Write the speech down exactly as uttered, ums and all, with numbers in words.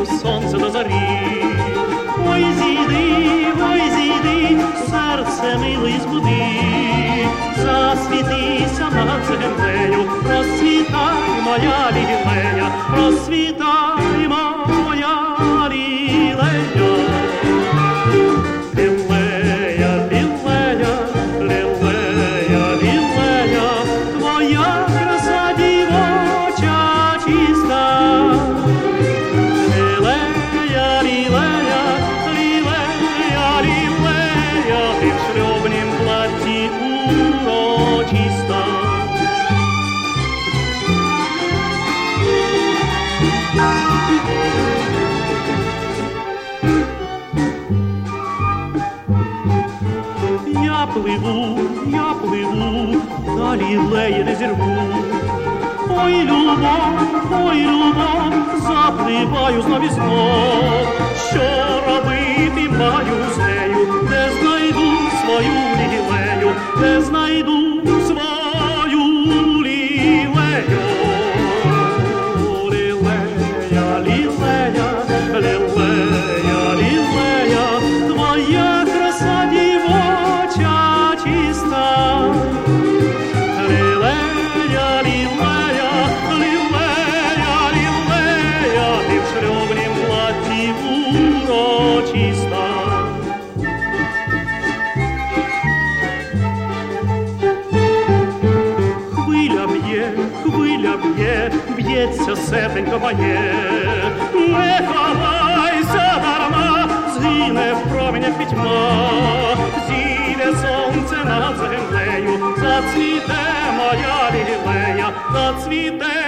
у сонце до зорі. Ой, зійди, ой, зійди, серце милий збуди, засвітися над землею, розцвітай, моя лілея, розцвітай, моя лілея. Лілея, лілея, лілея, лілея, твоя краса дівоча чиста. Лілея, лілея, лілея, лілея, ти в шлюбнім платті урочиста. Я пливу, я пливу, та лілеї не зірву. Ой, любов, ой, любов, запливаю знов і знов. Що робити маю з нею, де знайду свою лілею, де знайду свою лілею. Лілея, лілея, лілея, лілея, твоя краса дівоча чиста. Лілея, лілея, лілея, лілея, ти в шлюбнім платті урочиста. Хвиля б'є, хвиля б'є, б'ється серденько моє. Не ховайся дарма, згине в променях пітьма. Зійде сонце над землею, зацвіте моя лілея, зацвіте